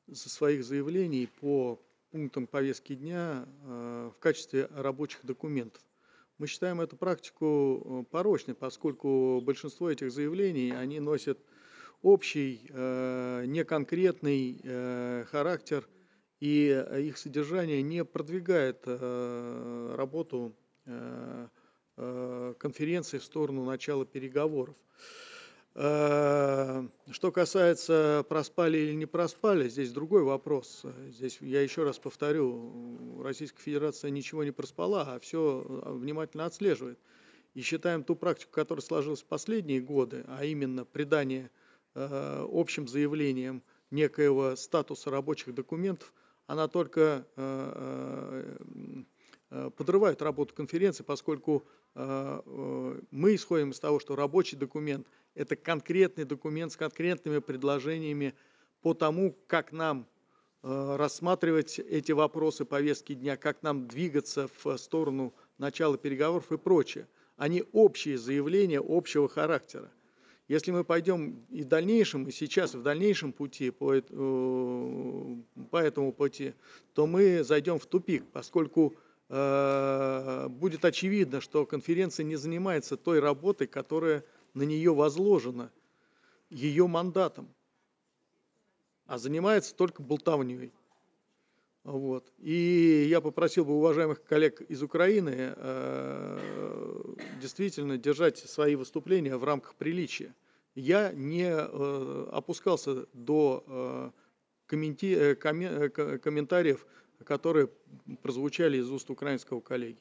своих заявлений по пунктам повестки дня в качестве рабочих документов. Мы считаем эту практику порочной, поскольку большинство этих заявлений, они носят общий, неконкретный характер, и их содержание не продвигает работу конференции в сторону начала переговоров. Что касается проспали или не проспали, здесь другой вопрос. Здесь я еще раз повторю, Российская Федерация ничего не проспала, а все внимательно отслеживает. И считаем ту практику, которая сложилась в последние годы, а именно придание общим заявлениям некоего статуса рабочих документов, она только подрывает работу конференции, поскольку мы исходим из того, что рабочий документ – это конкретный документ с конкретными предложениями по тому, как нам рассматривать эти вопросы повестки дня, как нам двигаться в сторону начала переговоров и прочее, а не общие заявления общего характера. Если мы пойдем и в дальнейшем, и сейчас, и в дальнейшем пути по этому пути, то мы зайдем в тупик, поскольку будет очевидно, что конференция не занимается той работой, которая на нее возложена, ее мандатом, а занимается только болтовней. Вот. И я попросил бы уважаемых коллег из Украины действительно держать свои выступления в рамках приличия. Я не опускался до комментариев, которые прозвучали из уст украинского коллеги.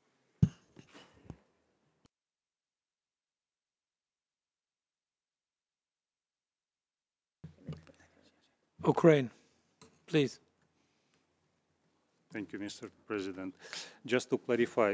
Ukraine, please. Thank you, Mr. President. Just to clarify,